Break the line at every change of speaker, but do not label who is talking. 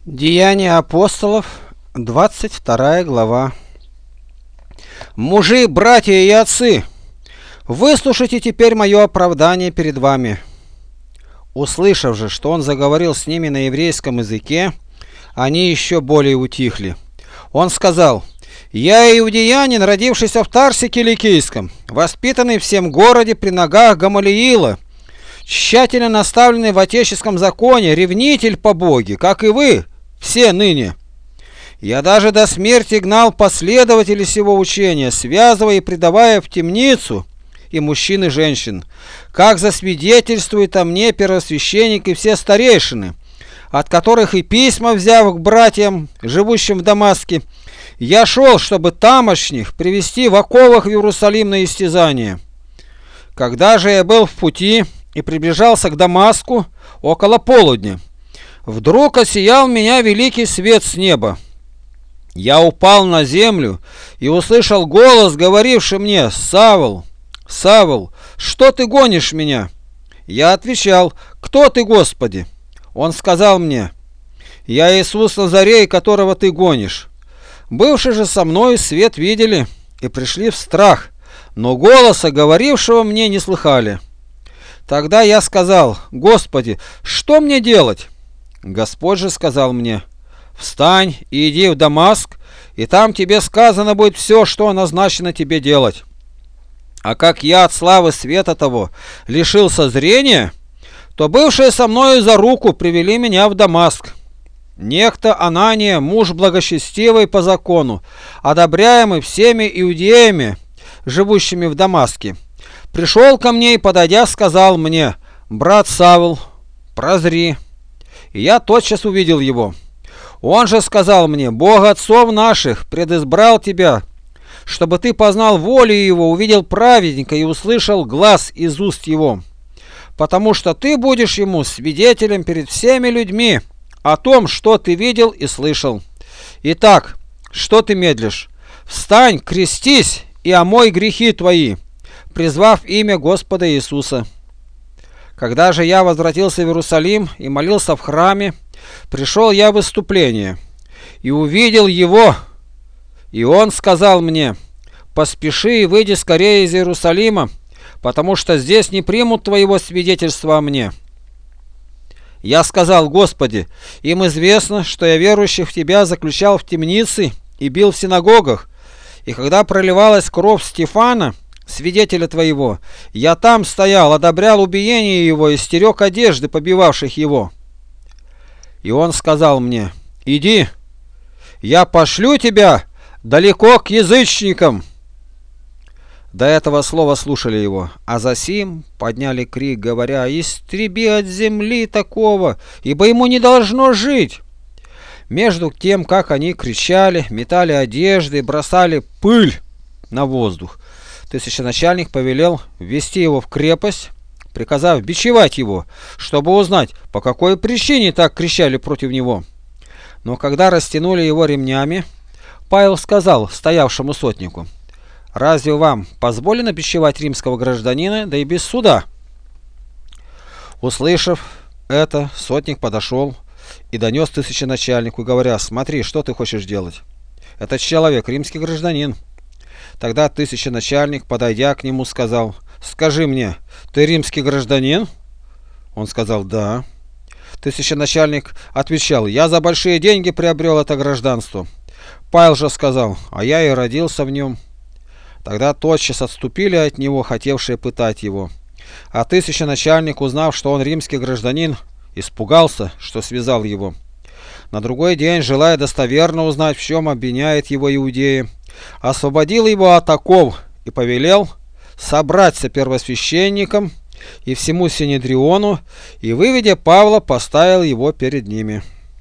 Деяния апостолов, 22 глава. Мужи, братья и отцы, выслушайте теперь мое оправдание перед вами. Услышав же, что он заговорил с ними на еврейском языке, они еще более утихли. Он сказал: «Я иудеянин, родившийся в Тарсе Киликийском, воспитанный в сем городе при ногах Гамалиила, тщательно наставленный в отеческом законе, ревнитель по Боге, как и вы все ныне. Я даже до смерти гнал последователей сего учения, связывая и предавая в темницу и мужчин и женщин, как засвидетельствуют о мне первосвященник и все старейшины, от которых и письма взяв к братьям, живущим в Дамаске, я шел, чтобы тамошних привести в оковах в Иерусалим на истязание. Когда же я был в пути и приближался к Дамаску около полудня, вдруг осиял меня великий свет с неба. Я упал на землю и услышал голос, говоривший мне: «Савл, Савл, что ты гонишь меня?» Я отвечал: «Кто ты, Господи?» Он сказал мне: «Я Иисус Назарей, которого ты гонишь». Бывшие же со мной свет видели и пришли в страх, но голоса, говорившего мне, не слыхали. Тогда я сказал: «Господи, что мне делать?» Господь же сказал мне: «Встань и иди в Дамаск, и там тебе сказано будет все, что назначено тебе делать». А как я от славы света того лишился зрения, то бывшие со мною за руку привели меня в Дамаск. Некто Анания, муж благочестивый по закону, одобряемый всеми иудеями, живущими в Дамаске, пришел ко мне и, подойдя, сказал мне: «Брат Савл, прозри». И я тотчас увидел его. Он же сказал мне: «Бог отцов наших предизбрал тебя, чтобы ты познал волю его, увидел праведника и услышал глас из уст его, потому что ты будешь ему свидетелем перед всеми людьми о том, что ты видел и слышал. Итак, что ты медлишь? Встань, крестись и омой грехи твои, призвав имя Господа Иисуса». Когда же я возвратился в Иерусалим и молился в храме, пришел я в выступление и увидел его, и он сказал мне: «Поспеши и выйди скорее из Иерусалима, потому что здесь не примут твоего свидетельства о мне». Я сказал: «Господи, им известно, что я верующих в Тебя заключал в темнице и бил в синагогах, и когда проливалась кровь Стефана, свидетеля Твоего, я там стоял, одобрял убиение его и стерег одежды побивавших его». И он сказал мне: «Иди, я пошлю тебя далеко к язычникам». До этого слова слушали его, а засим подняли крик, говоря: «Истреби от земли такого, ибо ему не должно жить». Между тем, как они кричали, метали одежды и бросали пыль на воздух, тысяченачальник повелел ввести его в крепость, приказав бичевать его, чтобы узнать, по какой причине так кричали против него. Но когда растянули его ремнями, Павел сказал стоявшему сотнику: «Разве вам позволено бичевать римского гражданина, да и без суда?» Услышав это, сотник подошел и донес тысяченачальнику, говоря: «Смотри, что ты хочешь делать? Этот человек римский гражданин». Тогда тысяченачальник, подойдя к нему, сказал: «Скажи мне, ты римский гражданин?» Он сказал: «Да». Тысяченачальник отвечал: «Я за большие деньги приобрел это гражданство». Павел же сказал: «А я и родился в нем». Тогда тотчас отступили от него, хотевшие пытать его. А тысяченачальник, узнав, что он римский гражданин, испугался, что связал его. На другой день, желая достоверно узнать, в чем обвиняет его иудеи, освободил его от оков и повелел собраться первосвященникам и всему Синедриону, и, выведя Павла, поставил его перед ними.